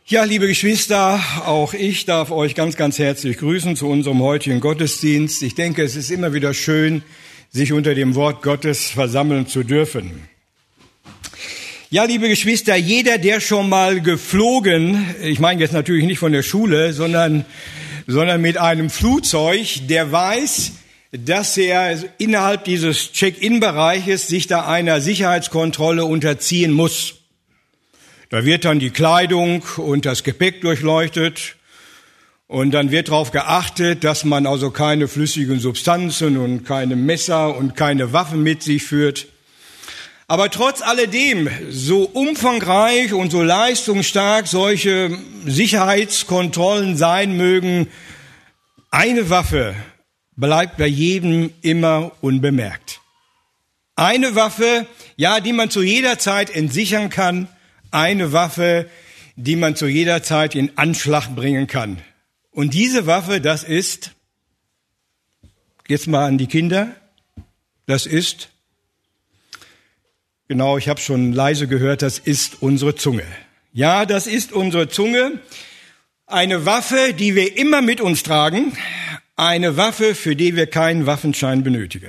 Ja, liebe Geschwister, auch ich darf euch ganz, ganz herzlich grüßen zu unserem heutigen Gottesdienst. Ich denke, es ist immer wieder schön, sich unter dem Wort Gottes versammeln zu dürfen. Ja, liebe Geschwister, jeder, der schon mal geflogen, ich meine jetzt natürlich nicht von der Schule, sondern mit einem Flugzeug, der weiß, dass er innerhalb dieses Check-in-Bereiches sich da einer Sicherheitskontrolle unterziehen muss. Da wird dann die Kleidung und das Gepäck durchleuchtet und dann wird darauf geachtet, dass man also keine flüssigen Substanzen und keine Messer und keine Waffen mit sich führt. Aber trotz alledem, so umfangreich und so leistungsstark solche Sicherheitskontrollen sein mögen, eine Waffe bleibt bei jedem immer unbemerkt. Eine Waffe, ja, die man zu jeder Zeit entsichern kann. Eine Waffe, die man zu jeder Zeit in Anschlag bringen kann. Und diese Waffe, das ist, jetzt mal an die Kinder, das ist, genau, ich habe schon leise gehört, das ist unsere Zunge. Ja, das ist unsere Zunge. Eine Waffe, die wir immer mit uns tragen. Eine Waffe, für die wir keinen Waffenschein benötigen.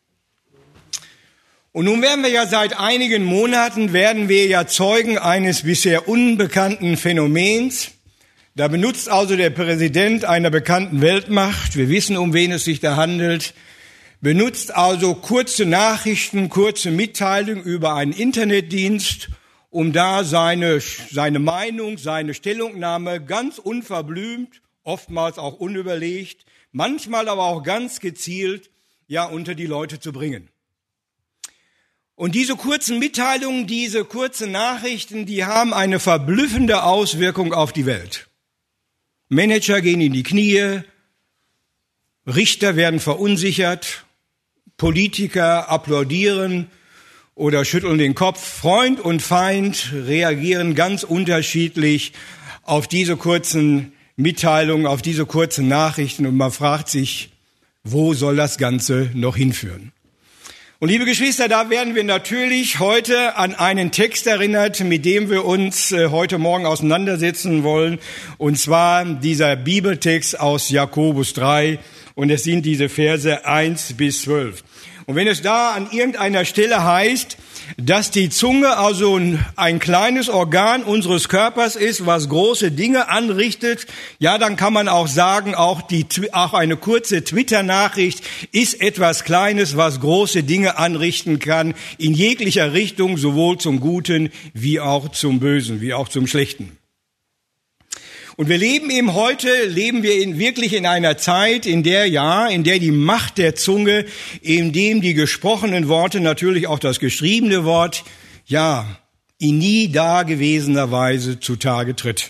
Und nun werden wir ja seit einigen Monaten, Zeugen eines bisher unbekannten Phänomens. Da benutzt also der Präsident einer bekannten Weltmacht, wir wissen, um wen es sich da handelt, benutzt also kurze Nachrichten, kurze Mitteilungen über einen Internetdienst, um da seine Meinung, seine Stellungnahme ganz unverblümt, oftmals auch unüberlegt, manchmal aber auch ganz gezielt, ja, unter die Leute zu bringen. Und diese kurzen Mitteilungen, diese kurzen Nachrichten, die haben eine verblüffende Auswirkung auf die Welt. Manager gehen in die Knie, Richter werden verunsichert, Politiker applaudieren oder schütteln den Kopf. Freund und Feind reagieren ganz unterschiedlich auf diese kurzen Mitteilungen, auf diese kurzen Nachrichten und man fragt sich, wo soll das Ganze noch hinführen? Und liebe Geschwister, da werden wir natürlich heute an einen Text erinnert, mit dem wir uns heute Morgen auseinandersetzen wollen. Und zwar dieser Bibeltext aus Jakobus 3. Und es sind diese Verse 1 bis 12. Und wenn es da an irgendeiner Stelle heißt, dass die Zunge also ein kleines Organ unseres Körpers ist, was große Dinge anrichtet, ja, dann kann man auch sagen, auch eine kurze Twitter-Nachricht ist etwas Kleines, was große Dinge anrichten kann, in jeglicher Richtung, sowohl zum Guten wie auch zum Bösen, wie auch zum Schlechten. Und wir leben wirklich in einer Zeit, in der die Macht der Zunge, in dem die gesprochenen Worte, natürlich auch das geschriebene Wort, ja, in nie dagewesener Weise zutage tritt.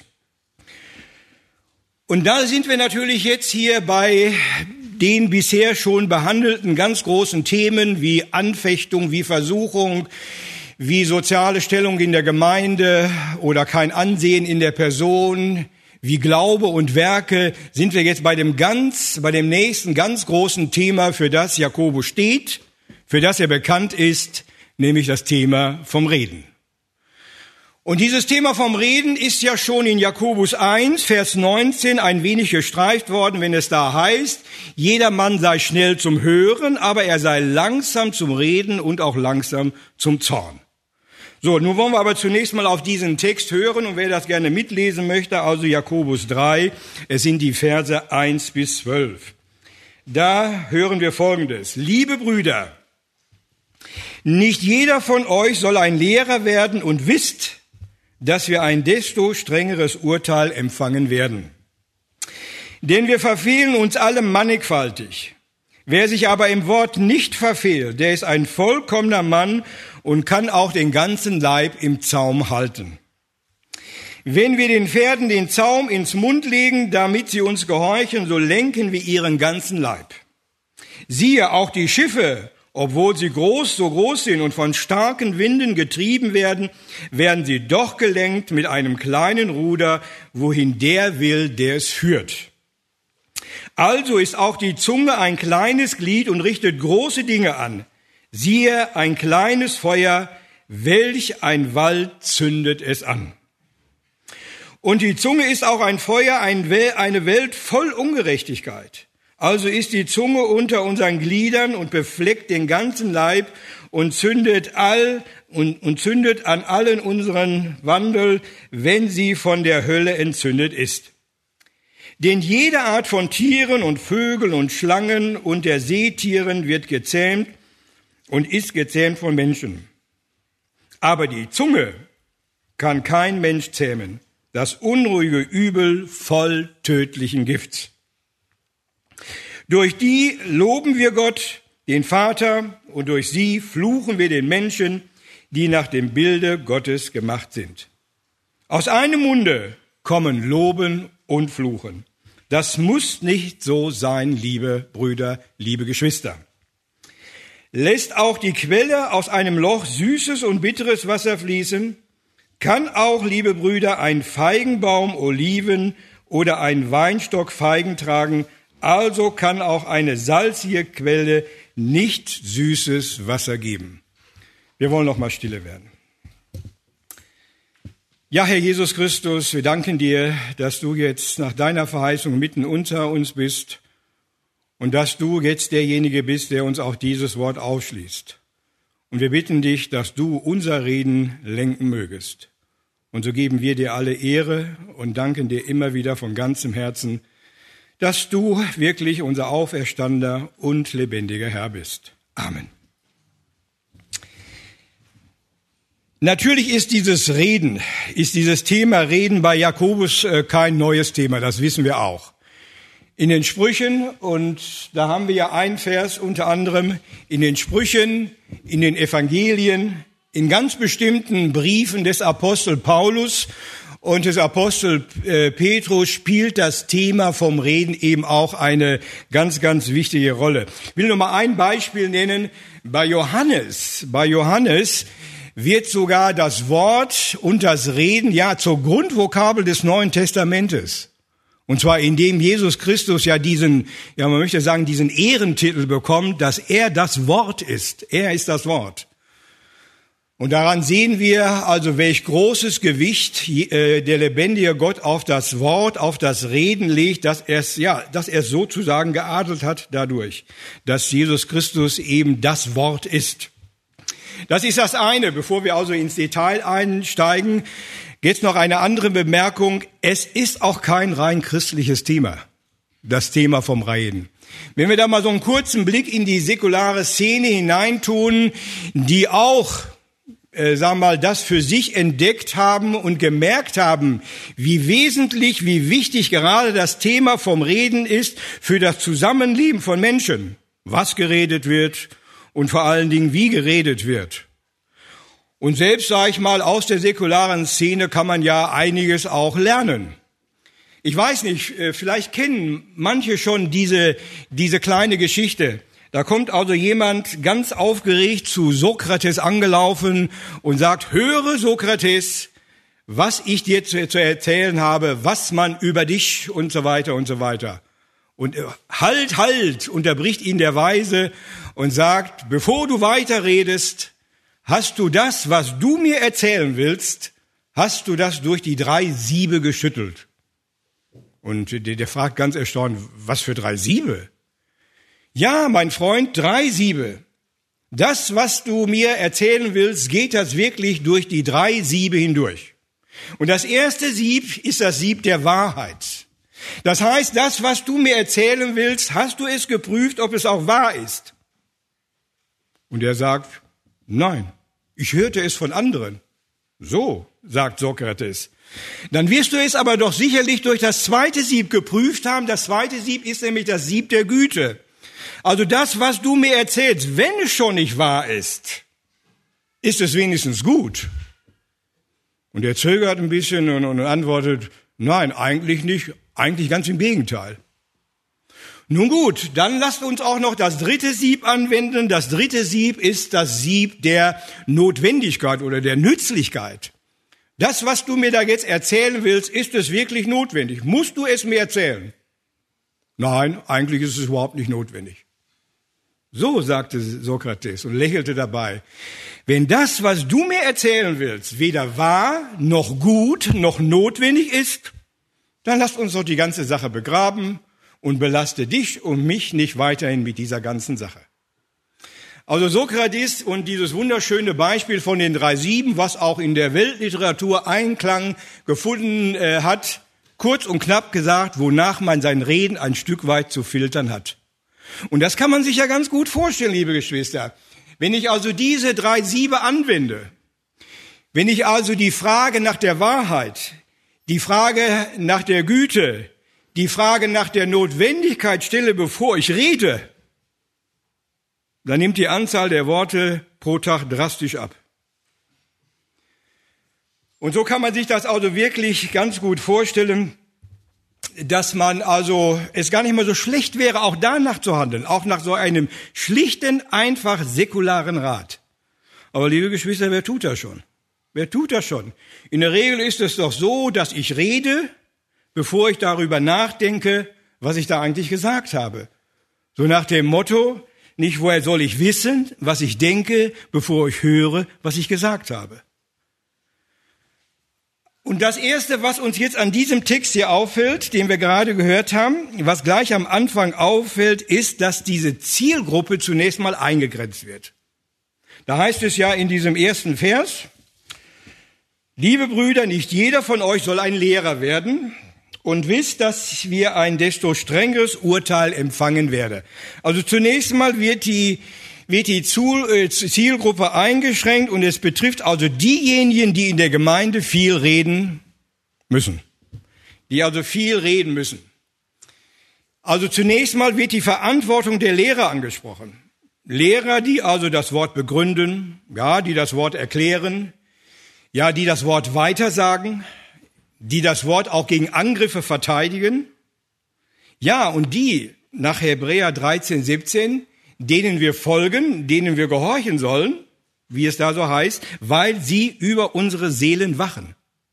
Und da sind wir natürlich jetzt hier bei den bisher schon behandelten ganz großen Themen wie Anfechtung, wie Versuchung, wie soziale Stellung in der Gemeinde oder kein Ansehen in der Person, wie Glaube und Werke, sind wir jetzt bei dem nächsten ganz großen Thema, für das Jakobus steht, für das er bekannt ist, nämlich das Thema vom Reden. Und dieses Thema vom Reden ist ja schon in Jakobus 1, Vers 19 ein wenig gestreift worden, wenn es da heißt, jeder Mann sei schnell zum Hören, aber er sei langsam zum Reden und auch langsam zum Zorn. So, nun wollen wir aber zunächst mal auf diesen Text hören und wer das gerne mitlesen möchte, also Jakobus 3, es sind die Verse 1 bis 12. Da hören wir Folgendes. Liebe Brüder, nicht jeder von euch soll ein Lehrer werden und wisst, dass wir ein desto strengeres Urteil empfangen werden. Denn wir verfehlen uns alle mannigfaltig. Wer sich aber im Wort nicht verfehlt, der ist ein vollkommener Mann und kann auch den ganzen Leib im Zaum halten. Wenn wir den Pferden den Zaum ins Mund legen, damit sie uns gehorchen, so lenken wir ihren ganzen Leib. Siehe, auch die Schiffe, obwohl sie so groß sind und von starken Winden getrieben werden, werden sie doch gelenkt mit einem kleinen Ruder, wohin der will, der es führt. Also ist auch die Zunge ein kleines Glied und richtet große Dinge an. Siehe, ein kleines Feuer, welch ein Wald zündet es an. Und die Zunge ist auch ein Feuer, eine Welt voll Ungerechtigkeit. Also ist die Zunge unter unseren Gliedern und befleckt den ganzen Leib und zündet an allen unseren Wandel, wenn sie von der Hölle entzündet ist. Denn jede Art von Tieren und Vögeln und Schlangen und der Seetieren wird gezähmt und ist gezähmt von Menschen. Aber die Zunge kann kein Mensch zähmen, das unruhige Übel voll tödlichen Gifts. Durch die loben wir Gott, den Vater, und durch sie fluchen wir den Menschen, die nach dem Bilde Gottes gemacht sind. Aus einem Munde kommen Loben und Fluchen. Das muss nicht so sein, liebe Brüder, liebe Geschwister. Lässt auch die Quelle aus einem Loch süßes und bitteres Wasser fließen, kann auch, liebe Brüder, ein Feigenbaum Oliven oder ein Weinstock Feigen tragen, also kann auch eine salzige Quelle nicht süßes Wasser geben. Wir wollen noch mal stille werden. Ja, Herr Jesus Christus, wir danken dir, dass du jetzt nach deiner Verheißung mitten unter uns bist und dass du jetzt derjenige bist, der uns auch dieses Wort aufschließt. Und wir bitten dich, dass du unser Reden lenken mögest. Und so geben wir dir alle Ehre und danken dir immer wieder von ganzem Herzen, dass du wirklich unser auferstandener und lebendiger Herr bist. Amen. Natürlich ist dieses Thema Reden bei Jakobus kein neues Thema, das wissen wir auch. In den Sprüchen, und da haben wir ja einen Vers unter anderem, in den Sprüchen, in den Evangelien, in ganz bestimmten Briefen des Apostel Paulus und des Apostel Petrus spielt das Thema vom Reden eben auch eine ganz, ganz wichtige Rolle. Ich will nur mal ein Beispiel nennen. Bei Johannes wird sogar das Wort und das Reden ja zur Grundvokabel des Neuen Testamentes. Und zwar indem Jesus Christus ja diesen Ehrentitel bekommt, dass er das Wort ist. Er ist das Wort. Und daran sehen wir also, welch großes Gewicht der lebendige Gott auf das Wort, auf das Reden legt, dass er es sozusagen geadelt hat dadurch, dass Jesus Christus eben das Wort ist. Das ist das eine. Bevor wir also ins Detail einsteigen, jetzt noch eine andere Bemerkung. Es ist auch kein rein christliches Thema, das Thema vom Reden. Wenn wir da mal so einen kurzen Blick in die säkulare Szene hineintun, die auch das für sich entdeckt haben und gemerkt haben, wie wesentlich, wie wichtig gerade das Thema vom Reden ist für das Zusammenleben von Menschen. Was geredet wird und vor allen Dingen, wie geredet wird. Und selbst, aus der säkularen Szene kann man ja einiges auch lernen. Ich weiß nicht, vielleicht kennen manche schon diese kleine Geschichte. Da kommt also jemand ganz aufgeregt zu Sokrates angelaufen und sagt, höre Sokrates, was ich dir zu erzählen habe, was man über dich und so weiter und so weiter. Und halt, unterbricht ihn der Weise und sagt, bevor du weiterredest, hast du das, was du mir erzählen willst, hast du das durch die 3 Siebe geschüttelt? Und der fragt ganz erstaunt, was für 3 Siebe? Ja, mein Freund, 3 Siebe. Das, was du mir erzählen willst, geht das wirklich durch die 3 Siebe hindurch. Und das erste Sieb ist das Sieb der Wahrheit. Das heißt, das, was du mir erzählen willst, hast du es geprüft, ob es auch wahr ist? Und er sagt, nein, ich hörte es von anderen. So, sagt Sokrates. Dann wirst du es aber doch sicherlich durch das zweite Sieb geprüft haben. Das zweite Sieb ist nämlich das Sieb der Güte. Also das, was du mir erzählst, wenn es schon nicht wahr ist es wenigstens gut? Und er zögert ein bisschen und antwortet, nein, eigentlich nicht, eigentlich ganz im Gegenteil. Nun gut, dann lasst uns auch noch das dritte Sieb anwenden. Das dritte Sieb ist das Sieb der Notwendigkeit oder der Nützlichkeit. Das, was du mir da jetzt erzählen willst, ist es wirklich notwendig? Musst du es mir erzählen? Nein, eigentlich ist es überhaupt nicht notwendig. So, sagte Sokrates und lächelte dabei. Wenn das, was du mir erzählen willst, weder wahr, noch gut, noch notwendig ist, dann lasst uns doch die ganze Sache begraben und belaste dich und mich nicht weiterhin mit dieser ganzen Sache. Also Sokrates und dieses wunderschöne Beispiel von den 3 Sieben, was auch in der Weltliteratur Einklang gefunden hat, kurz und knapp gesagt, wonach man sein Reden ein Stück weit zu filtern hat. Und das kann man sich ja ganz gut vorstellen, liebe Geschwister. Wenn ich also diese 3 Siebe anwende, wenn ich also die Frage nach der Wahrheit, die Frage nach der Güte, die Frage nach der Notwendigkeit stelle, bevor ich rede, dann nimmt die Anzahl der Worte pro Tag drastisch ab. Und so kann man sich das also wirklich ganz gut vorstellen, dass man also es gar nicht mehr so schlecht wäre, auch danach zu handeln, auch nach so einem schlichten, einfach säkularen Rat. Aber liebe Geschwister, wer tut das schon? Wer tut das schon? In der Regel ist es doch so, dass ich rede, bevor ich darüber nachdenke, was ich da eigentlich gesagt habe. So nach dem Motto, nicht woher soll ich wissen, was ich denke, bevor ich höre, was ich gesagt habe. Und das Erste, was uns jetzt an diesem Text hier auffällt, den wir gerade gehört haben, was gleich am Anfang auffällt, ist, dass diese Zielgruppe zunächst mal eingegrenzt wird. Da heißt es ja in diesem ersten Vers, liebe Brüder, nicht jeder von euch soll ein Lehrer werden und wisst, dass wir ein desto strengeres Urteil empfangen werden. Also zunächst mal wird die Zielgruppe eingeschränkt und es betrifft also diejenigen, die in der Gemeinde viel reden müssen. Die also viel reden müssen. Also zunächst mal wird die Verantwortung der Lehrer angesprochen. Lehrer, die also das Wort begründen, ja, die das Wort erklären, ja, die das Wort weitersagen, die das Wort auch gegen Angriffe verteidigen. Ja, und die nach Hebräer 13, 17, denen wir folgen, denen wir gehorchen sollen, wie es da so heißt, weil sie über unsere Seelen wachen.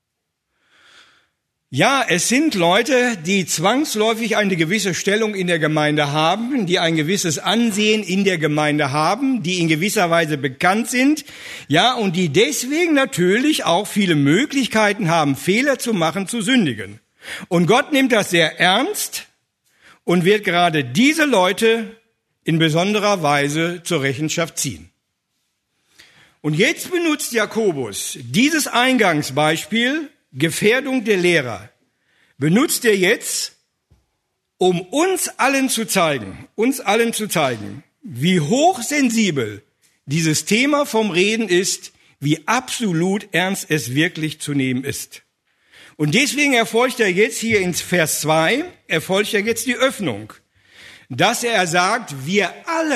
Ja, es sind Leute, die zwangsläufig eine gewisse Stellung in der Gemeinde haben, die ein gewisses Ansehen in der Gemeinde haben, die in gewisser Weise bekannt sind, ja, und die deswegen natürlich auch viele Möglichkeiten haben, Fehler zu machen, zu sündigen. Und Gott nimmt das sehr ernst und wird gerade diese Leute in besonderer Weise zur Rechenschaft ziehen. Und jetzt benutzt Jakobus dieses Eingangsbeispiel, Gefährdung der Lehrer, benutzt er jetzt, um uns allen zu zeigen, wie hochsensibel dieses Thema vom Reden ist, wie absolut ernst es wirklich zu nehmen ist. Und deswegen erfolgt er jetzt hier in Vers 2, erfolgt er jetzt die Öffnung, dass er sagt, wir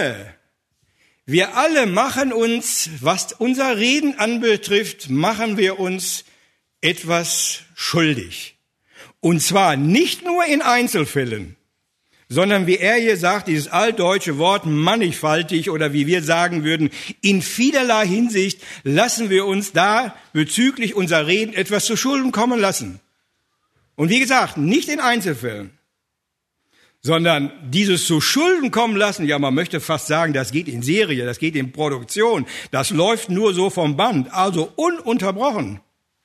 alle machen uns, was unser Reden anbetrifft, machen wir uns etwas schuldig. Und zwar nicht nur in Einzelfällen, sondern wie er hier sagt, dieses altdeutsche Wort mannigfaltig oder wie wir sagen würden, in vielerlei Hinsicht lassen wir uns da bezüglich unser Reden etwas zu Schulden kommen lassen. Und wie gesagt, nicht in Einzelfällen, sondern dieses zu Schulden kommen lassen, ja, man möchte fast sagen, das geht in Serie, das geht in Produktion, das läuft nur so vom Band, also ununterbrochen.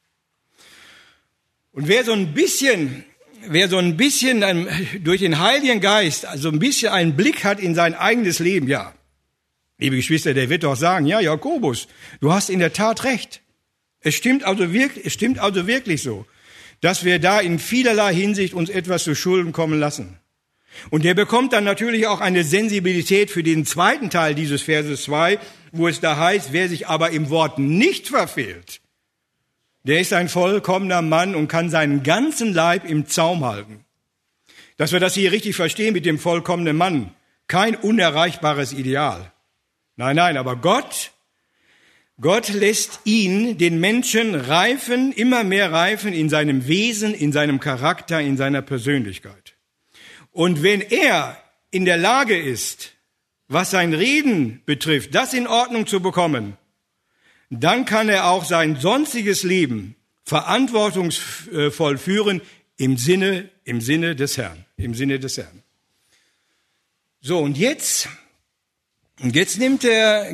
Und wer so ein bisschen durch den Heiligen Geist, also ein bisschen einen Blick hat in sein eigenes Leben, ja, liebe Geschwister, der wird doch sagen, ja, Jakobus, du hast in der Tat recht. Es stimmt also wirklich so, dass wir da in vielerlei Hinsicht uns etwas zu Schulden kommen lassen. Und der bekommt dann natürlich auch eine Sensibilität für den zweiten Teil dieses Verses 2, wo es da heißt, wer sich aber im Wort nicht verfehlt, der ist ein vollkommener Mann und kann seinen ganzen Leib im Zaum halten. Dass wir das hier richtig verstehen mit dem vollkommenen Mann, kein unerreichbares Ideal. Nein, aber Gott lässt ihn, den Menschen, reifen, immer mehr reifen in seinem Wesen, in seinem Charakter, in seiner Persönlichkeit. Und wenn er in der Lage ist, was sein Reden betrifft, das in Ordnung zu bekommen, dann kann er auch sein sonstiges Leben verantwortungsvoll führen im Sinne des Herrn, So, und jetzt Und jetzt nimmt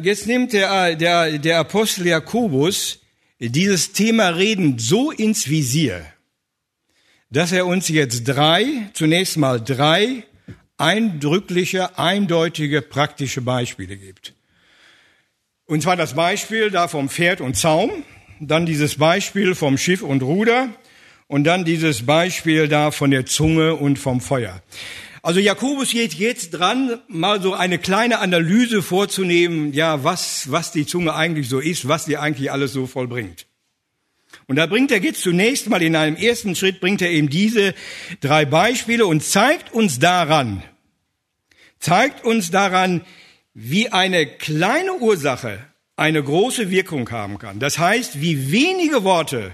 der Apostel Jakobus dieses Thema Reden so ins Visier, dass er uns jetzt zunächst mal drei eindrückliche, eindeutige, praktische Beispiele gibt. Und zwar das Beispiel da vom Pferd und Zaum, dann dieses Beispiel vom Schiff und Ruder und dann dieses Beispiel da von der Zunge und vom Feuer. Also Jakobus geht jetzt dran, mal so eine kleine Analyse vorzunehmen, ja, was die Zunge eigentlich so ist, was die eigentlich alles so vollbringt. Und da bringt er jetzt zunächst mal in einem ersten Schritt, bringt er eben diese drei Beispiele und zeigt uns daran, wie eine kleine Ursache eine große Wirkung haben kann. Das heißt, wie wenige Worte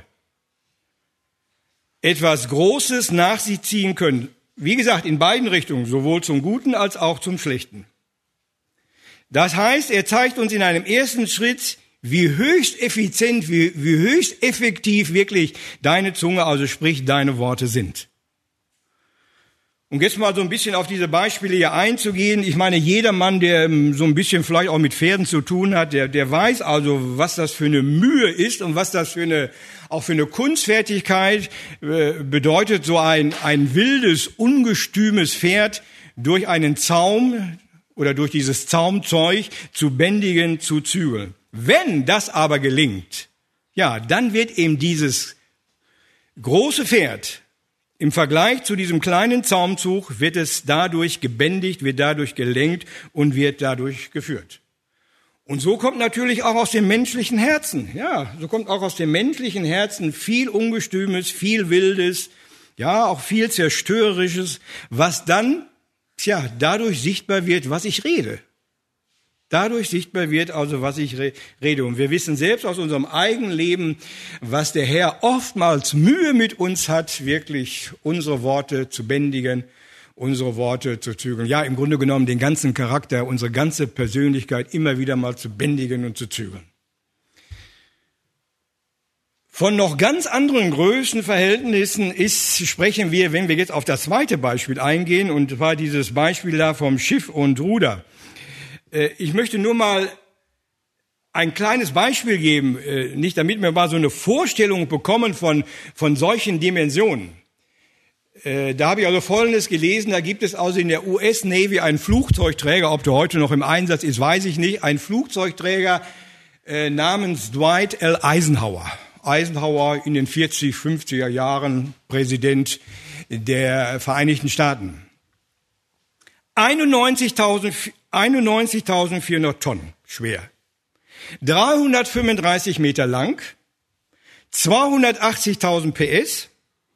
etwas Großes nach sich ziehen können. Wie gesagt, in beiden Richtungen, sowohl zum Guten als auch zum Schlechten. Das heißt, er zeigt uns in einem ersten Schritt, wie höchst effizient, wie höchst effektiv wirklich deine Zunge, also sprich deine Worte sind. Und jetzt mal so ein bisschen auf diese Beispiele hier einzugehen. Ich meine, jeder Mann, der so ein bisschen vielleicht auch mit Pferden zu tun hat, der weiß also, was das für eine Mühe ist und was das für eine Kunstfertigkeit bedeutet, so ein wildes, ungestümes Pferd durch einen Zaum oder durch dieses Zaumzeug zu bändigen, zu zügeln. Wenn das aber gelingt, ja, dann wird eben dieses große Pferd im Vergleich zu diesem kleinen Zaumzug wird es dadurch gebändigt, wird dadurch gelenkt und wird dadurch geführt. Und so kommt natürlich auch aus dem menschlichen Herzen, ja, so kommt auch aus dem menschlichen Herzen viel Ungestümes, viel Wildes, ja, auch viel Zerstörerisches, was dann, dadurch sichtbar wird, was ich rede. Dadurch sichtbar wird also, was ich rede. Und wir wissen selbst aus unserem eigenen Leben, was der Herr oftmals Mühe mit uns hat, wirklich unsere Worte zu bändigen, unsere Worte zu zügeln. Ja, im Grunde genommen den ganzen Charakter, unsere ganze Persönlichkeit immer wieder mal zu bändigen und zu zügeln. Von noch ganz anderen Größenverhältnissen sprechen wir, wenn wir jetzt auf das zweite Beispiel eingehen, und zwar dieses Beispiel da vom Schiff und Ruder. Ich möchte nur mal ein kleines Beispiel geben, nicht damit wir mal so eine Vorstellung bekommen von solchen Dimensionen. Da habe ich also Folgendes gelesen, da gibt es also in der US Navy einen Flugzeugträger, ob der heute noch im Einsatz ist, weiß ich nicht, ein Flugzeugträger namens Dwight L. Eisenhower. Eisenhower in den 40, 50er Jahren Präsident der Vereinigten Staaten. 91.400 Tonnen schwer, 335 Meter lang, 280.000 PS,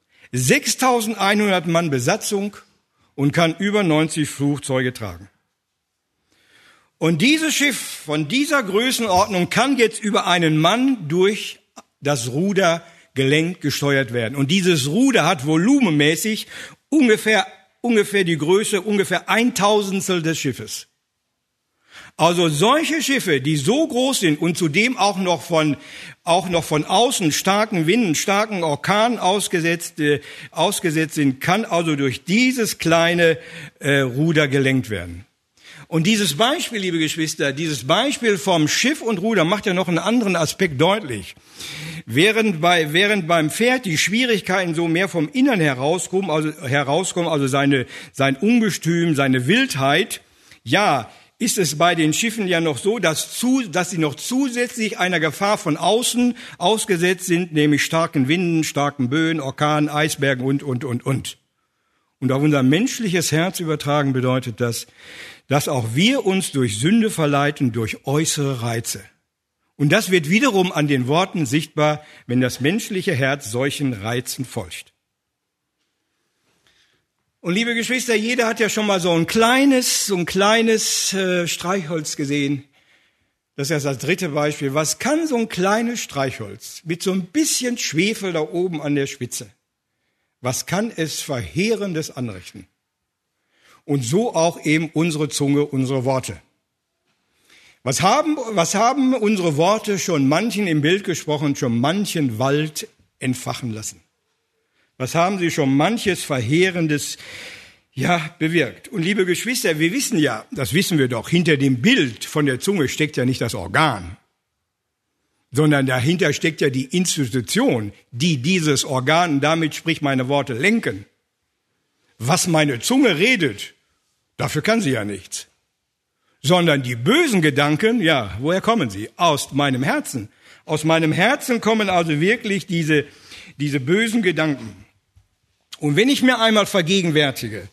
6.100 Mann Besatzung und kann über 90 Flugzeuge tragen. Und dieses Schiff von dieser Größenordnung kann jetzt über einen Mann durch das Ruder gelenkt, gesteuert werden. Und dieses Ruder hat volumenmäßig ungefähr die Größe, ungefähr 1/1000 des Schiffes. Also solche Schiffe, die so groß sind und zudem auch noch von außen starken Winden, starken Orkanen ausgesetzt sind, kann also durch dieses kleine Ruder gelenkt werden. Und dieses Beispiel, liebe Geschwister, dieses Beispiel vom Schiff und Ruder macht ja noch einen anderen Aspekt deutlich. Während beim Pferd die Schwierigkeiten so mehr vom Innern herauskommen, also sein Ungestüm, seine Wildheit, ja, ist es bei den Schiffen ja noch so, dass sie noch zusätzlich einer Gefahr von außen ausgesetzt sind, nämlich starken Winden, starken Böen, Orkanen, Eisbergen und. Und auf unser menschliches Herz übertragen bedeutet das, dass auch wir uns durch Sünde verleiten, durch äußere Reize. Und das wird wiederum an den Worten sichtbar, wenn das menschliche Herz solchen Reizen folgt. Und liebe Geschwister, jeder hat ja schon mal so ein kleines Streichholz gesehen. Das ist ja das dritte Beispiel. Was kann so ein kleines Streichholz mit so ein bisschen Schwefel da oben an der Spitze? Was kann es Verheerendes anrichten? Und so auch eben unsere Zunge, unsere Worte. Was haben unsere Worte schon manchen, im Bild gesprochen, schon manchen Wald entfachen lassen? Was haben sie schon manches Verheerendes, ja bewirkt. Und liebe Geschwister, wir wissen ja, das wissen wir doch, hinter dem Bild von der Zunge steckt ja nicht das Organ, sondern dahinter steckt ja die Institution, die dieses Organ, damit sprich meine Worte, lenken. Was meine Zunge redet, dafür kann sie ja nichts. Sondern die bösen Gedanken, ja, woher kommen sie? Aus meinem Herzen. Aus meinem Herzen kommen also wirklich diese bösen Gedanken. Und wenn ich mir einmal vergegenwärtige,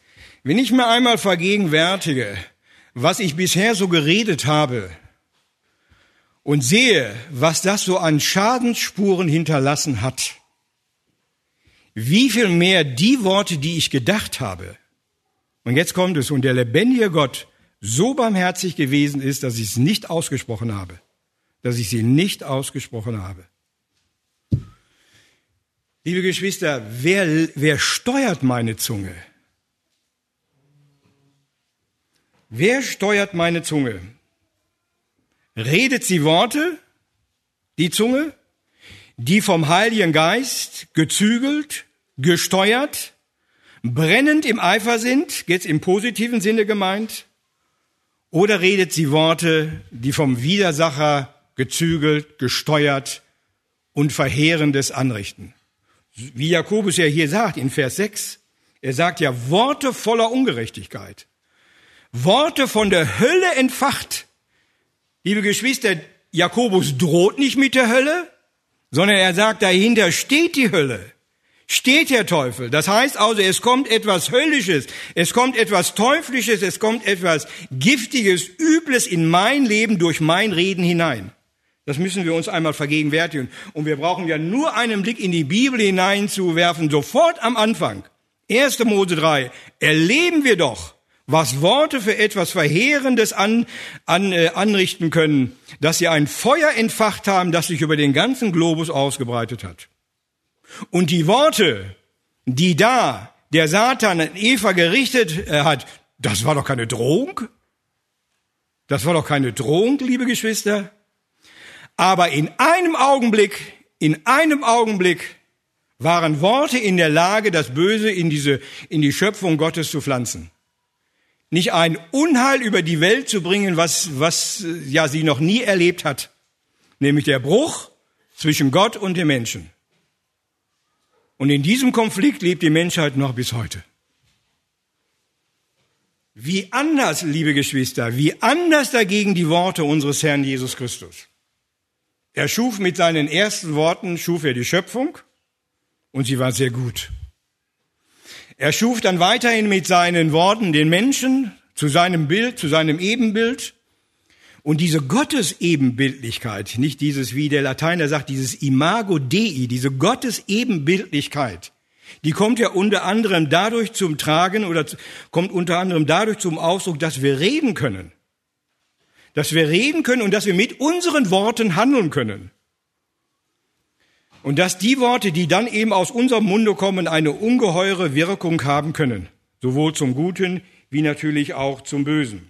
was ich bisher so geredet habe und sehe, was das so an Schadensspuren hinterlassen hat, wie viel mehr die Worte, die ich gedacht habe. Und jetzt kommt es, und der lebendige Gott so barmherzig gewesen ist, dass ich es nicht ausgesprochen habe. Liebe Geschwister, wer steuert meine Zunge? Wer steuert meine Zunge? Redet sie Worte, die Zunge, die vom Heiligen Geist gezügelt, gesteuert, brennend im Eifer sind, jetzt im positiven Sinne gemeint? Oder redet sie Worte, die vom Widersacher gezügelt, gesteuert und Verheerendes anrichten? Wie Jakobus ja hier sagt in Vers 6, er sagt ja Worte voller Ungerechtigkeit, Worte von der Hölle entfacht. Liebe Geschwister, Jakobus droht nicht mit der Hölle, sondern er sagt, dahinter steht die Hölle, steht der Teufel. Das heißt also, es kommt etwas Höllisches, es kommt etwas Teuflisches, es kommt etwas Giftiges, Übles in mein Leben durch mein Reden hinein. Das müssen wir uns einmal vergegenwärtigen. Und wir brauchen ja nur einen Blick in die Bibel hineinzuwerfen, sofort am Anfang. 1. Mose 3, erleben wir doch, was Worte für etwas Verheerendes anrichten können, dass sie ein Feuer entfacht haben, das sich über den ganzen Globus ausgebreitet hat. Und die Worte, die da der Satan an Eva gerichtet hat, das war doch keine Drohung. Das war doch keine Drohung, liebe Geschwister. Aber in einem Augenblick waren Worte in der Lage, das Böse in die Schöpfung Gottes zu pflanzen. Nicht ein Unheil über die Welt zu bringen, was ja sie noch nie erlebt hat. Nämlich der Bruch zwischen Gott und dem Menschen. Und in diesem Konflikt lebt die Menschheit noch bis heute. Wie anders, liebe Geschwister, wie anders dagegen die Worte unseres Herrn Jesus Christus. Er schuf mit seinen ersten Worten, die Schöpfung und sie war sehr gut. Er schuf dann weiterhin mit seinen Worten den Menschen zu seinem Bild, zu seinem Ebenbild. Und diese Gottesebenbildlichkeit, nicht dieses, wie der Lateiner sagt, dieses Imago Dei, diese Gottesebenbildlichkeit, die kommt ja unter anderem dadurch zum Tragen oder kommt unter anderem dadurch zum Ausdruck, dass wir reden können. Dass wir reden können und dass wir mit unseren Worten handeln können. Und dass die Worte, die dann eben aus unserem Munde kommen, eine ungeheure Wirkung haben können. Sowohl zum Guten wie natürlich auch zum Bösen.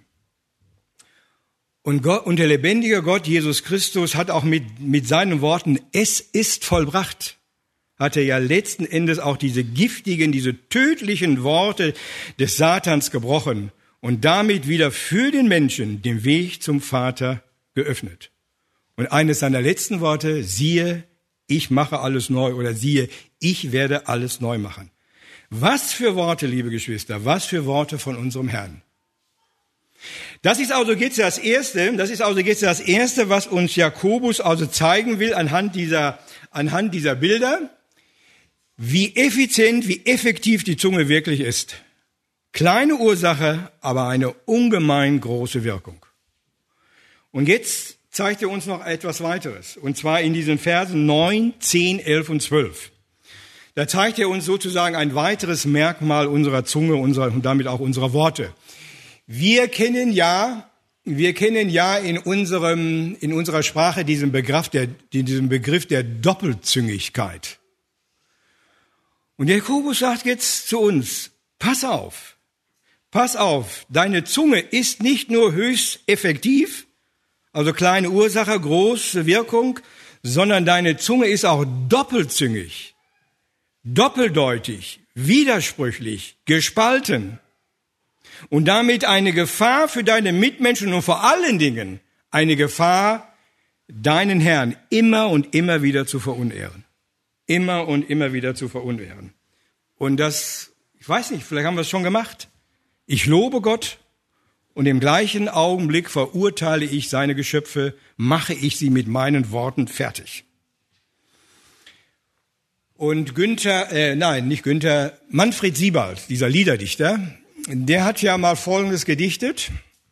Und der lebendige Gott, Jesus Christus, hat auch mit seinen Worten, es ist vollbracht, hat er ja letzten Endes auch diese giftigen, diese tödlichen Worte des Satans gebrochen und damit wieder für den Menschen den Weg zum Vater geöffnet. Und eines seiner letzten Worte, siehe, ich mache alles neu, oder siehe, ich werde alles neu machen. Was für Worte, liebe Geschwister, was für Worte von unserem Herrn. Das ist also jetzt das Erste, was uns Jakobus also zeigen will anhand dieser Bilder, wie effizient, wie effektiv die Zunge wirklich ist. Kleine Ursache, aber eine ungemein große Wirkung. Und jetzt zeigt er uns noch etwas weiteres, und zwar in diesen Versen 9, 10, 11 und 12. Da zeigt er uns sozusagen ein weiteres Merkmal unserer Zunge und damit auch unserer Worte. Wir kennen ja in unserer Sprache diesen Begriff der Doppelzüngigkeit. Und Jakobus sagt jetzt zu uns, pass auf, deine Zunge ist nicht nur höchst effektiv, also kleine Ursache, große Wirkung, sondern deine Zunge ist auch doppelzüngig, doppeldeutig, widersprüchlich, gespalten. und damit eine Gefahr für deine Mitmenschen und vor allen Dingen eine Gefahr, deinen Herrn immer und immer wieder zu verunehren. Immer und immer wieder zu verunehren. Und das, ich weiß nicht, vielleicht haben wir es schon gemacht. Ich lobe Gott und im gleichen Augenblick verurteile ich seine Geschöpfe, mache ich sie mit meinen Worten fertig. Und Manfred Siebald, dieser Liederdichter, der hat ja mal Folgendes gedichtet.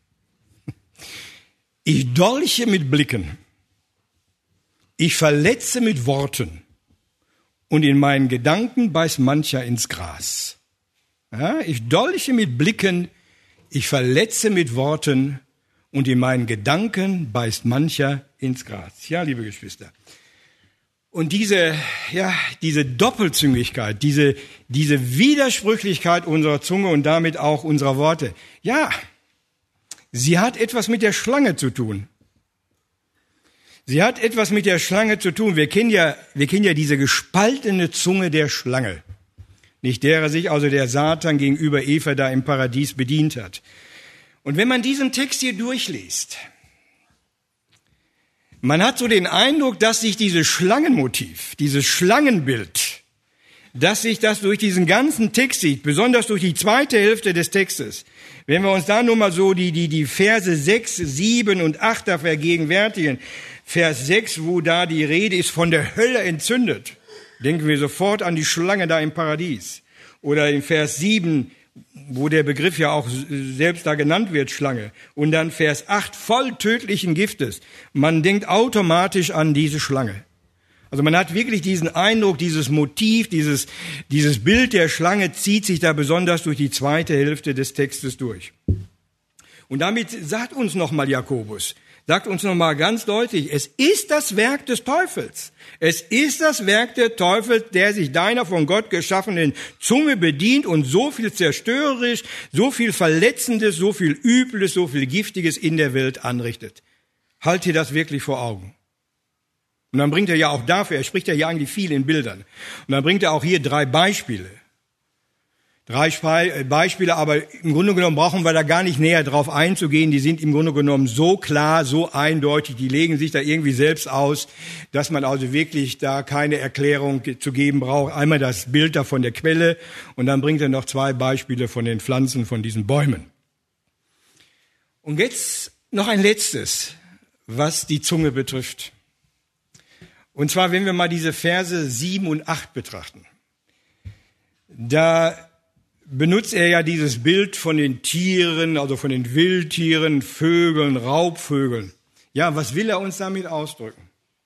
Ich dolche mit Blicken, ich verletze mit Worten und in meinen Gedanken beißt mancher ins Gras. Ja, ich dolche mit Blicken, ich verletze mit Worten und in meinen Gedanken beißt mancher ins Gras. Ja, liebe Geschwister. Und diese Doppelzüngigkeit, diese Widersprüchlichkeit unserer Zunge und damit auch unserer Worte, ja, sie hat etwas mit der Schlange zu tun. Sie hat etwas mit der Schlange zu tun. Wir kennen ja diese gespaltene Zunge der Schlange, nicht derer sich also der Satan gegenüber Eva da im Paradies bedient hat. Und wenn man diesen Text hier durchliest, man hat so den Eindruck, dass sich dieses Schlangenmotiv, dieses Schlangenbild, dass sich das durch diesen ganzen Text sieht, besonders durch die zweite Hälfte des Textes. Wenn wir uns da nur mal so die Verse 6, 7 und 8 da vergegenwärtigen, Vers 6, wo da die Rede ist von der Hölle entzündet, denken wir sofort an die Schlange da im Paradies. Oder in Vers 7, wo der Begriff ja auch selbst da genannt wird, Schlange. Und dann Vers 8, voll tödlichen Giftes. Man denkt automatisch an diese Schlange. Also man hat wirklich diesen Eindruck, dieses Motiv, dieses Bild der Schlange zieht sich da besonders durch die zweite Hälfte des Textes durch. Und damit sagt uns nochmal Jakobus, sagt uns nochmal ganz deutlich, es ist das Werk des Teufels. Es ist das Werk des Teufels, der sich deiner von Gott geschaffenen Zunge bedient und so viel Zerstörerisch, so viel Verletzendes, so viel Übles, so viel Giftiges in der Welt anrichtet. Halt dir das wirklich vor Augen. Und dann bringt er ja auch dafür, er spricht ja eigentlich viel in Bildern. Und dann bringt er auch hier 3 Beispiele. 3 Beispiele, aber im Grunde genommen brauchen wir da gar nicht näher drauf einzugehen. Die sind im Grunde genommen so klar, so eindeutig, die legen sich da irgendwie selbst aus, dass man also wirklich da keine Erklärung zu geben braucht. Einmal das Bild da von der Quelle und dann bringt er noch 2 Beispiele von den Pflanzen, von diesen Bäumen. Und jetzt noch ein letztes, was die Zunge betrifft. Und zwar, wenn wir mal diese Verse 7 und 8 betrachten. Da benutzt er ja dieses Bild von den Tieren, also von den Wildtieren, Vögeln, Raubvögeln. Ja, was will er uns damit ausdrücken?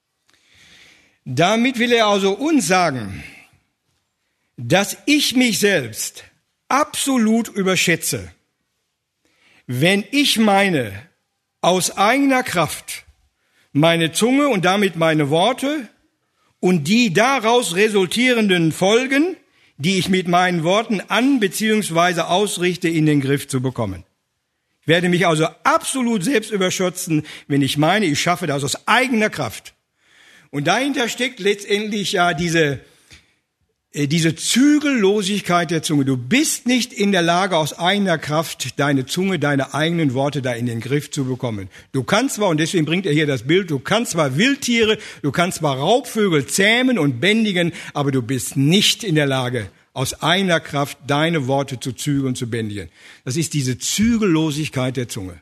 Damit will er also uns sagen, dass ich mich selbst absolut überschätze, wenn ich meine, aus eigener Kraft meine Zunge und damit meine Worte und die daraus resultierenden Folgen, die ich mit meinen Worten an bzw. ausrichte, in den Griff zu bekommen. Ich werde mich also absolut selbst überschätzen, wenn ich meine, ich schaffe das aus eigener Kraft. Und dahinter steckt letztendlich ja diese Zügellosigkeit der Zunge. Du bist nicht in der Lage, aus eigener Kraft deine Zunge, deine eigenen Worte da in den Griff zu bekommen. Du kannst zwar, und deswegen bringt er hier das Bild, du kannst zwar Wildtiere, du kannst zwar Raubvögel zähmen und bändigen, aber du bist nicht in der Lage, aus eigener Kraft deine Worte zu zügeln und zu bändigen. Das ist diese Zügellosigkeit der Zunge.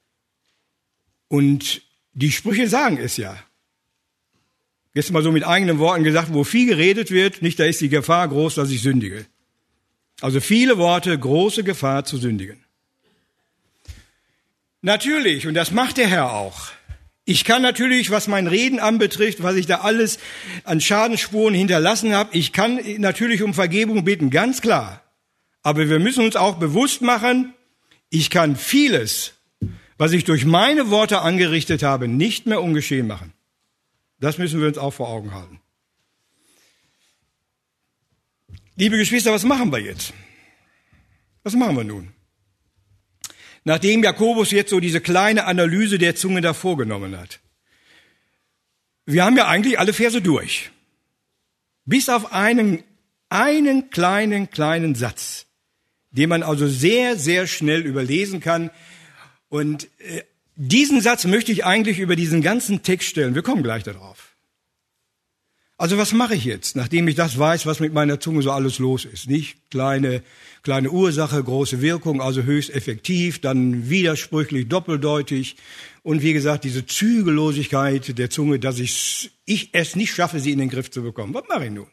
Und die Sprüche sagen es ja. Jetzt mal so mit eigenen Worten gesagt, wo viel geredet wird, nicht, da ist die Gefahr groß, dass ich sündige. Also viele Worte, große Gefahr zu sündigen. Natürlich, und das macht der Herr auch. Ich kann natürlich, was mein Reden anbetrifft, was ich da alles an Schadensspuren hinterlassen habe, ich kann natürlich um Vergebung bitten, ganz klar. Aber wir müssen uns auch bewusst machen, ich kann vieles, was ich durch meine Worte angerichtet habe, nicht mehr ungeschehen machen. Das müssen wir uns auch vor Augen halten. Liebe Geschwister, was machen wir jetzt? Was machen wir nun? Nachdem Jakobus jetzt so diese kleine Analyse der Zunge da vorgenommen hat. Wir haben ja eigentlich alle Verse durch. Bis auf einen kleinen Satz. den man also sehr, sehr schnell überlesen kann. Und diesen Satz möchte ich eigentlich über diesen ganzen Text stellen. Wir kommen gleich darauf. Also was mache ich jetzt, nachdem ich das weiß, was mit meiner Zunge so alles los ist? Nicht kleine Ursache, große Wirkung, also höchst effektiv, dann widersprüchlich, doppeldeutig. Und wie gesagt, diese Zügellosigkeit der Zunge, dass ich es nicht schaffe, sie in den Griff zu bekommen. Was mache ich nun?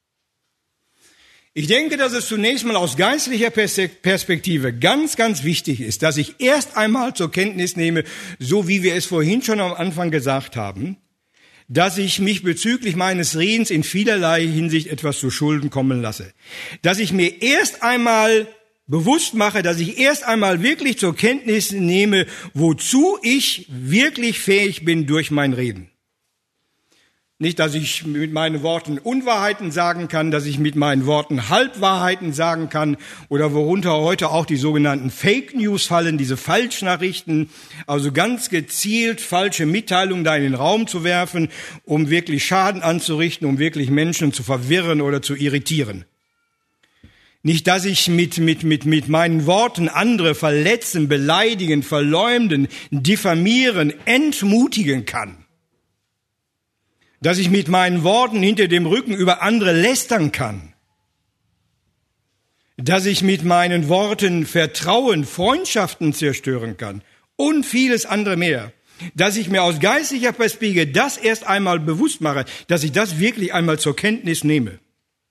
Ich denke, dass es zunächst mal aus geistlicher Perspektive ganz, ganz wichtig ist, dass ich erst einmal zur Kenntnis nehme, so wie wir es vorhin schon am Anfang gesagt haben, dass ich mich bezüglich meines Redens in vielerlei Hinsicht etwas zu Schulden kommen lasse. Dass ich mir erst einmal bewusst mache, dass ich erst einmal wirklich zur Kenntnis nehme, wozu ich wirklich fähig bin durch mein Reden. Nicht, dass ich mit meinen Worten Unwahrheiten sagen kann, dass ich mit meinen Worten Halbwahrheiten sagen kann oder worunter heute auch die sogenannten Fake News fallen, diese Falschnachrichten, also ganz gezielt falsche Mitteilungen da in den Raum zu werfen, um wirklich Schaden anzurichten, um wirklich Menschen zu verwirren oder zu irritieren. Nicht, dass ich mit meinen Worten andere verletzen, beleidigen, verleumden, diffamieren, entmutigen kann. Dass ich mit meinen Worten hinter dem Rücken über andere lästern kann. Dass ich mit meinen Worten Vertrauen, Freundschaften zerstören kann. Und vieles andere mehr. Dass ich mir aus geistlicher Perspektive das erst einmal bewusst mache, dass ich das wirklich einmal zur Kenntnis nehme.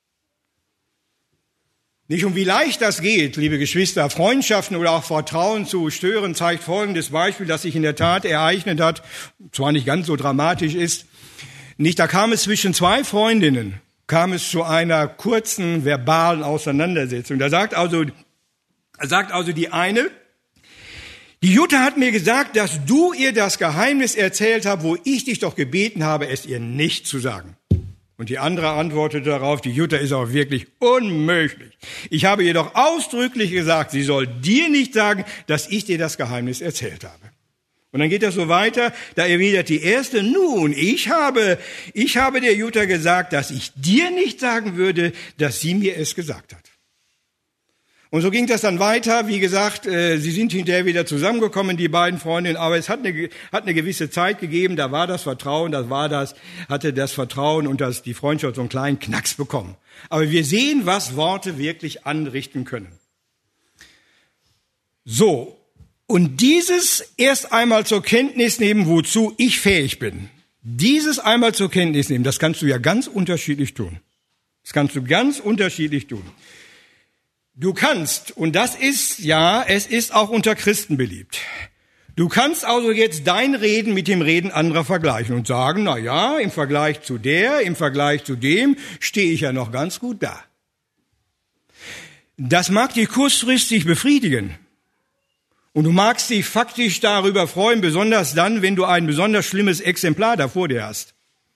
Nicht um wie leicht das geht, liebe Geschwister, Freundschaften oder auch Vertrauen zu stören, zeigt folgendes Beispiel, das sich in der Tat ereignet hat, zwar nicht ganz so dramatisch ist. Nicht, da kam es zwischen zwei Freundinnen, kam es zu einer kurzen verbalen Auseinandersetzung. Da sagt also die eine, die Jutta hat mir gesagt, dass du ihr das Geheimnis erzählt hast, wo ich dich doch gebeten habe, es ihr nicht zu sagen. Und die andere antwortete darauf, die Jutta ist auch wirklich unmöglich. Ich habe ihr doch ausdrücklich gesagt, sie soll dir nicht sagen, dass ich dir das Geheimnis erzählt habe. Und dann geht das so weiter, da erwidert die erste, nun, ich habe der Jutta gesagt, dass ich dir nicht sagen würde, dass sie mir es gesagt hat. Und so ging das dann weiter. Wie gesagt, sie sind hinterher wieder zusammengekommen, die beiden Freundinnen, aber es hat eine gewisse Zeit gegeben, da war das Vertrauen, hatte das Vertrauen und die Freundschaft so einen kleinen Knacks bekommen. Aber wir sehen, was Worte wirklich anrichten können. So. Und dieses erst einmal zur Kenntnis nehmen, wozu ich fähig bin. Dieses einmal zur Kenntnis nehmen, das kannst du ja ganz unterschiedlich tun. Das kannst du ganz unterschiedlich tun. Du kannst, und das ist, ja, es ist auch unter Christen beliebt. Du kannst also jetzt dein Reden mit dem Reden anderer vergleichen und sagen, na ja, im Vergleich zu im Vergleich zu dem stehe ich ja noch ganz gut da. Das mag dich kurzfristig befriedigen. Und du magst dich faktisch darüber freuen, besonders dann, wenn du ein besonders schlimmes Exemplar da vor dir hast.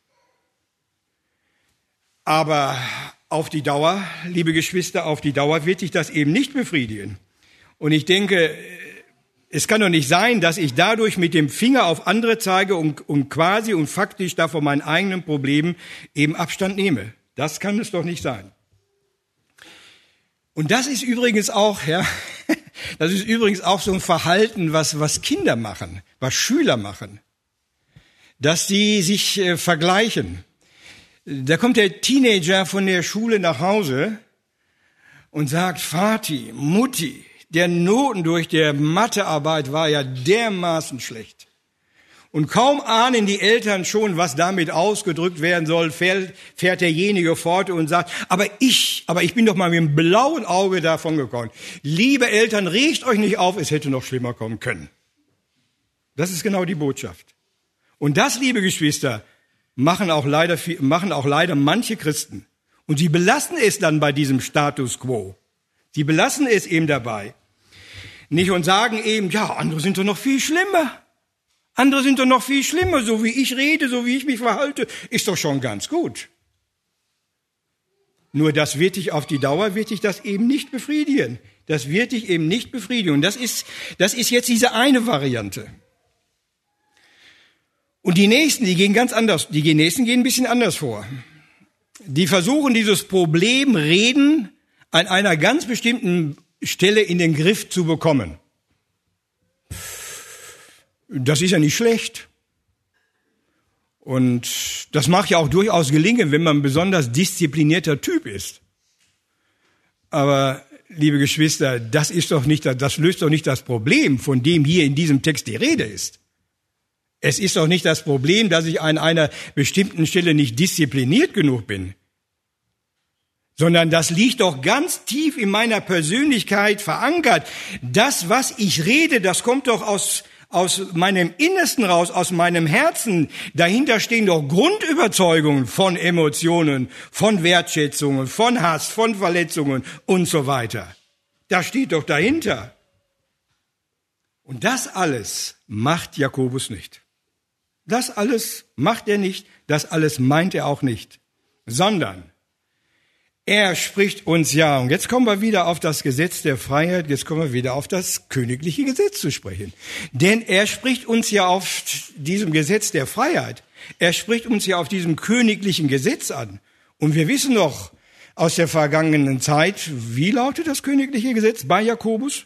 Aber auf die Dauer, liebe Geschwister, auf die Dauer wird dich das eben nicht befriedigen. Und ich denke, es kann doch nicht sein, dass ich dadurch mit dem Finger auf andere zeige und quasi und faktisch da von meinen eigenen Problemen eben Abstand nehme. Das kann es doch nicht sein. Und das ist übrigens auch, das ist übrigens auch so ein Verhalten, was Kinder machen, was Schüler machen, dass sie sich vergleichen. Da kommt der Teenager von der Schule nach Hause und sagt, Vati, Mutti, der Notendurch der Mathearbeit war ja dermaßen schlecht. Und kaum ahnen die Eltern schon, was damit ausgedrückt werden soll, fährt derjenige fort und sagt, aber ich bin doch mal mit dem blauen Auge davon gekommen. Liebe Eltern, regt euch nicht auf, es hätte noch schlimmer kommen können. Das ist genau die Botschaft. Und das, liebe Geschwister, machen auch leider manche Christen. Und sie belassen es dann bei diesem Status quo. Sie belassen es eben dabei. Nicht und sagen eben, ja, andere sind doch noch viel schlimmer. Andere sind doch noch viel schlimmer, so wie ich rede, so wie ich mich verhalte, ist doch schon ganz gut. Nur das wird dich auf die Dauer, wird dich das eben nicht befriedigen. Das wird dich eben nicht befriedigen. Und das ist jetzt diese eine Variante. Und die Nächsten, die gehen ganz anders, die Nächsten gehen ein bisschen anders vor. Die versuchen dieses Problem Reden an einer ganz bestimmten Stelle in den Griff zu bekommen. Das ist ja nicht schlecht. Und das mag ja auch durchaus gelingen, wenn man ein besonders disziplinierter Typ ist. Aber, liebe Geschwister, das löst doch nicht das Problem, von dem hier in diesem Text die Rede ist. Es ist doch nicht das Problem, dass ich an einer bestimmten Stelle nicht diszipliniert genug bin, sondern das liegt doch ganz tief in meiner Persönlichkeit verankert. Das, was ich rede, das kommt doch aus meinem Innersten raus, aus meinem Herzen. Dahinter stehen doch Grundüberzeugungen von Emotionen, von Wertschätzungen, von Hass, von Verletzungen und so weiter. Das steht doch dahinter. Und das alles macht Jakobus nicht. Das alles macht er nicht, das alles meint er auch nicht, sondern er spricht uns ja, und jetzt kommen wir wieder auf das Gesetz der Freiheit, jetzt kommen wir wieder auf das königliche Gesetz zu sprechen. Denn er spricht uns ja auf diesem Gesetz der Freiheit, er spricht uns ja auf diesem königlichen Gesetz an. Und wir wissen noch aus der vergangenen Zeit, wie lautet das königliche Gesetz bei Jakobus?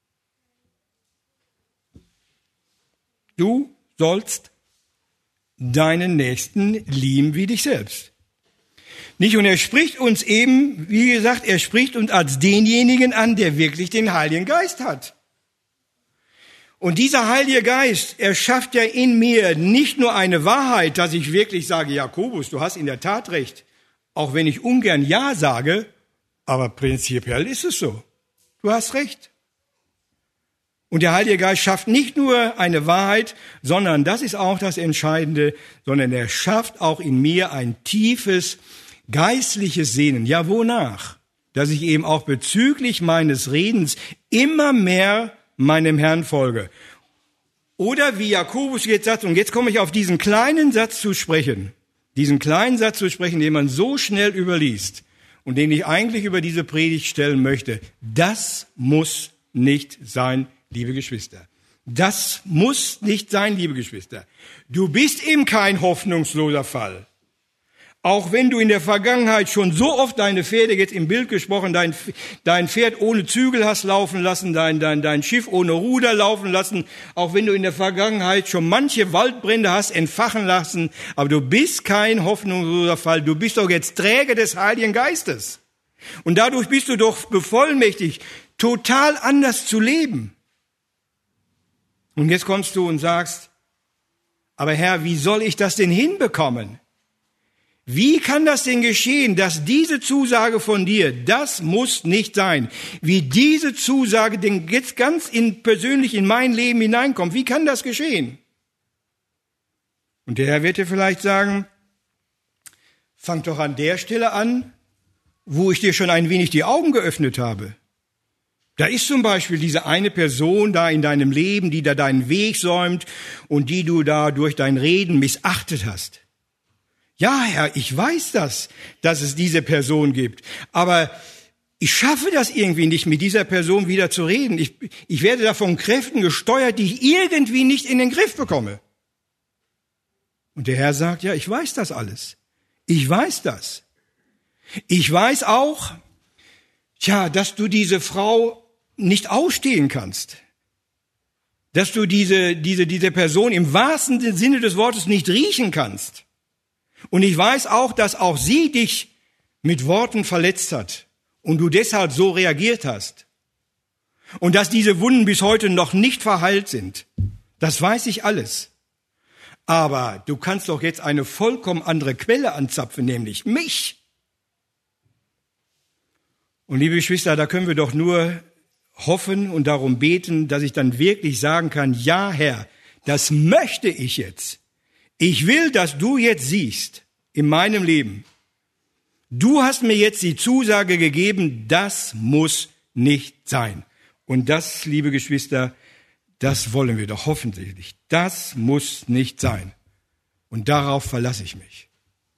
Du sollst deinen Nächsten lieben wie dich selbst. Nicht? Und er spricht uns eben, wie gesagt, er spricht uns als denjenigen an, der wirklich den Heiligen Geist hat. Und dieser Heilige Geist, er schafft ja in mir nicht nur eine Wahrheit, dass ich wirklich sage, Jakobus, du hast in der Tat recht, auch wenn ich ungern Ja sage, aber prinzipiell ist es so. Du hast recht. Und der Heilige Geist schafft nicht nur eine Wahrheit, sondern das ist auch das Entscheidende, sondern er schafft auch in mir ein tiefes geistliches Sehnen. Ja, wonach? Dass ich eben auch bezüglich meines Redens immer mehr meinem Herrn folge. Oder wie Jakobus jetzt sagt, und jetzt komme ich auf diesen kleinen Satz zu sprechen, den man so schnell überliest und den ich eigentlich über diese Predigt stellen möchte. Das muss nicht sein, liebe Geschwister. Das muss nicht sein, liebe Geschwister. Du bist eben kein hoffnungsloser Fall. Auch wenn du in der Vergangenheit schon so oft deine Pferde, jetzt im Bild gesprochen, dein Pferd ohne Zügel hast laufen lassen, dein Schiff ohne Ruder laufen lassen, auch wenn du in der Vergangenheit schon manche Waldbrände hast entfachen lassen, aber du bist kein hoffnungsloser Fall. Du bist doch jetzt Träger des Heiligen Geistes. Und dadurch bist du doch bevollmächtigt, total anders zu leben. Und jetzt kommst du und sagst, aber Herr, wie soll ich das denn hinbekommen? Wie kann das denn geschehen, dass diese Zusage von dir, das muss nicht sein, wie diese Zusage denn jetzt ganz persönlich in mein Leben hineinkommt? Wie kann das geschehen? Und der Herr wird dir vielleicht sagen, fang doch an der Stelle an, wo ich dir schon ein wenig die Augen geöffnet habe. Da ist zum Beispiel diese eine Person da in deinem Leben, die da deinen Weg säumt und die du da durch dein Reden missachtet hast. Ja, Herr, ich weiß das, dass es diese Person gibt, aber ich schaffe das irgendwie nicht, mit dieser Person wieder zu reden. Ich werde da von Kräften gesteuert, die ich irgendwie nicht in den Griff bekomme. Und der Herr sagt, ja, ich weiß das alles. Ich weiß das. Ich weiß auch, dass du diese Frau nicht ausstehen kannst. Dass du diese Person im wahrsten Sinne des Wortes nicht riechen kannst. Und ich weiß auch, dass auch sie dich mit Worten verletzt hat und du deshalb so reagiert hast. Und dass diese Wunden bis heute noch nicht verheilt sind. Das weiß ich alles. Aber du kannst doch jetzt eine vollkommen andere Quelle anzapfen, nämlich mich. Und liebe Geschwister, da können wir doch nur hoffen und darum beten, dass ich dann wirklich sagen kann, ja Herr, das möchte ich jetzt. Ich will, dass du jetzt siehst in meinem Leben. Du hast mir jetzt die Zusage gegeben, das muss nicht sein. Und das, liebe Geschwister, das wollen wir doch hoffentlich. Das muss nicht sein. Und darauf verlasse ich mich.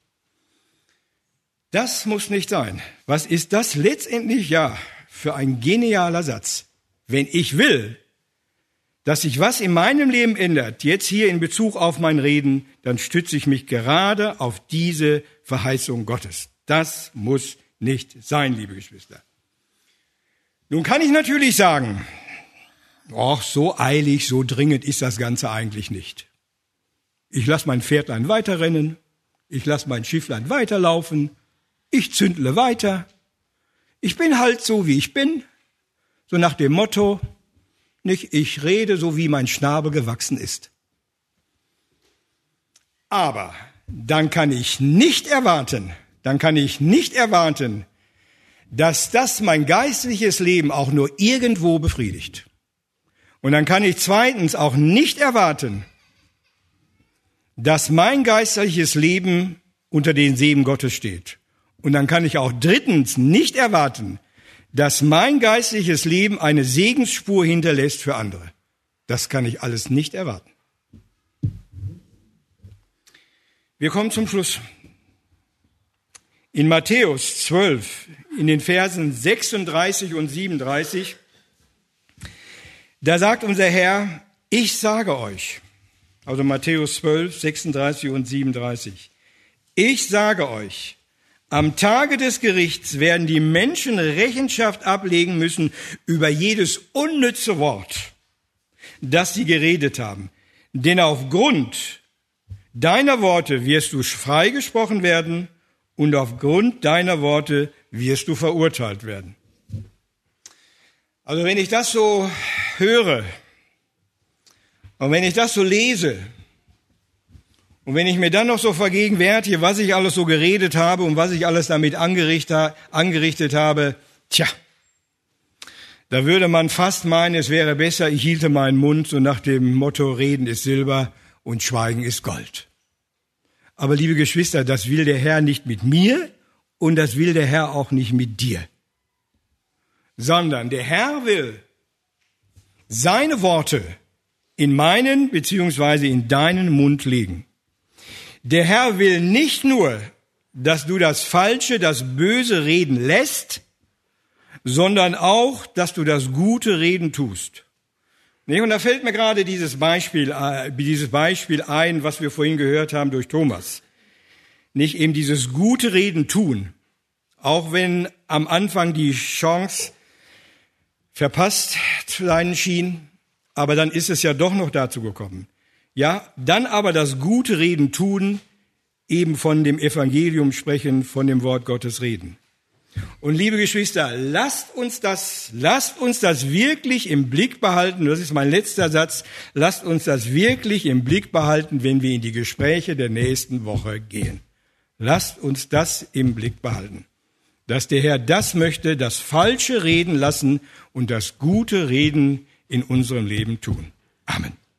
Das muss nicht sein. Was ist das letztendlich? Ja, für ein genialer Satz. Wenn ich will, dass sich was in meinem Leben ändert, jetzt hier in Bezug auf mein Reden, dann stütze ich mich gerade auf diese Verheißung Gottes. Das muss nicht sein, liebe Geschwister. Nun kann ich natürlich sagen, ach, so eilig, so dringend ist das Ganze eigentlich nicht. Ich lasse mein Pferdlein weiterrennen, ich lasse mein Schifflein weiterlaufen, ich zündle weiter. Ich bin halt so, wie ich bin, so nach dem Motto, nicht, ich rede so, wie mein Schnabel gewachsen ist. Aber dann kann ich nicht erwarten, dass das mein geistliches Leben auch nur irgendwo befriedigt. Und dann kann ich zweitens auch nicht erwarten, dass mein geistliches Leben unter den Segen Gottes steht. Und dann kann ich auch drittens nicht erwarten, dass mein geistliches Leben eine Segensspur hinterlässt für andere. Das kann ich alles nicht erwarten. Wir kommen zum Schluss. In Matthäus 12, in den Versen 36 und 37, da sagt unser Herr, ich sage euch, also Matthäus 12, 36 und 37, ich sage euch, am Tage des Gerichts werden die Menschen Rechenschaft ablegen müssen über jedes unnütze Wort, das sie geredet haben. Denn aufgrund deiner Worte wirst du freigesprochen werden und aufgrund deiner Worte wirst du verurteilt werden. Also wenn ich das so höre und wenn ich das so lese und wenn ich mir dann noch so vergegenwärtige, was ich alles so geredet habe und was ich alles damit angerichtet habe, da würde man fast meinen, es wäre besser, ich hielte meinen Mund, so nach dem Motto, Reden ist Silber und Schweigen ist Gold. Aber liebe Geschwister, das will der Herr nicht mit mir und das will der Herr auch nicht mit dir. Sondern der Herr will seine Worte in meinen beziehungsweise in deinen Mund legen. Der Herr will nicht nur, dass du das Falsche, das Böse reden lässt, sondern auch, dass du das Gute reden tust. Und da fällt mir gerade dieses Beispiel ein, was wir vorhin gehört haben durch Thomas. Nicht eben dieses gute Reden tun, auch wenn am Anfang die Chance verpasst zu sein schien, aber dann ist es ja doch noch dazu gekommen. Ja, dann aber das gute Reden tun, eben von dem Evangelium sprechen, von dem Wort Gottes reden. Und liebe Geschwister, lasst uns das wirklich im Blick behalten. Das ist mein letzter Satz. Lasst uns das wirklich im Blick behalten, wenn wir in die Gespräche der nächsten Woche gehen. Lasst uns das im Blick behalten. Dass der Herr das möchte, das Falsche reden lassen und das Gute Reden in unserem Leben tun. Amen.